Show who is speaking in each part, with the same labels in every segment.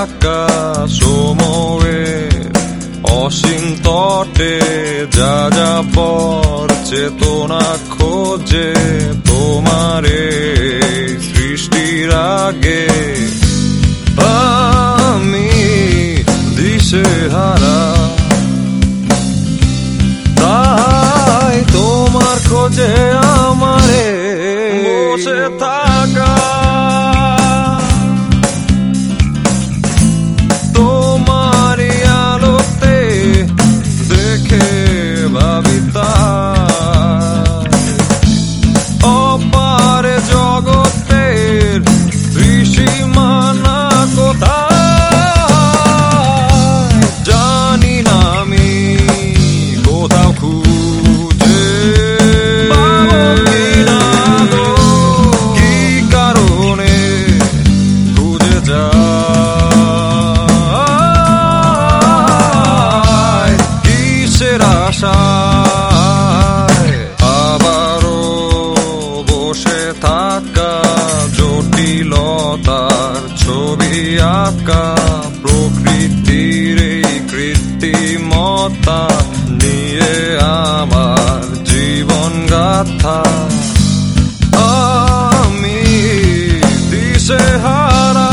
Speaker 1: থাকা সময়ের অসীম তটে যাযাবর চেতনা খোঁজে তোমারে সৃষ্টির আগে। আমি দিশেহারা, তাই তোমার খোঁজে আমারে বসে থাকা। তোমারই আলোতে দেখে ভাবিতা অপার জগতের ত্রিসীমানা কোথায় জানি না আমি, কোথাও খুঁজে পাবো কিনা গো, কি কারণে খুঁজে যায় কিসের আশায় আবারও বসে থাকা জটিলতার ছবি আঁকা প্রকৃতির এই কৃত্রিমতা নিয়ে আমার জীবন গাথা। আমি দিশেহারা,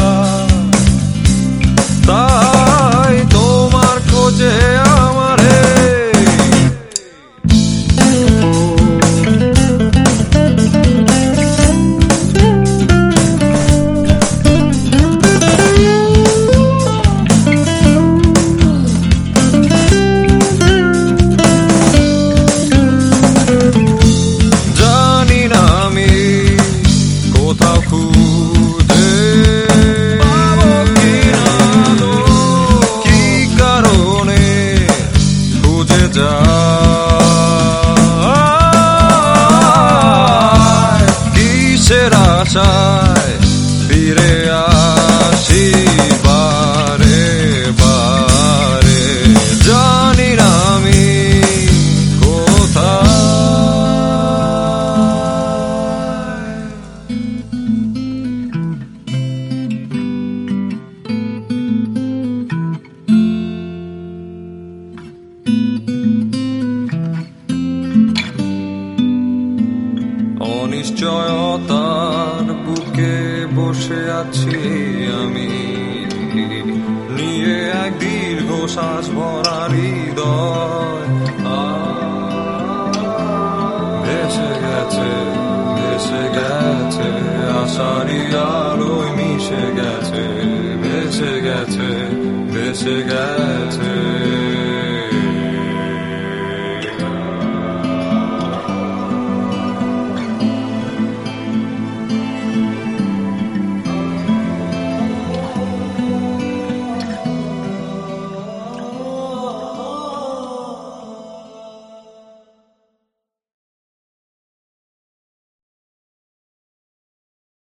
Speaker 1: তাই তোমার খোঁজে আমারে জানি না আমি, কোথাও খুঁজে পাবো কিনা গো, কি কারণে খুঁজে যায় কিসের আশায় ফিরে আসি বারে বারে। জানি না আমি কোথায়। অনিশ্চয়তার বুকে বসে আছি আমি, নিয়ে এক দীর্ঘ শ্বাস ভরা হৃদয়। ভেসে গেছে ভেসে গেছে আশারি আলোয় মিশে গেছে, ভেসে গেছে ভেসে গেছে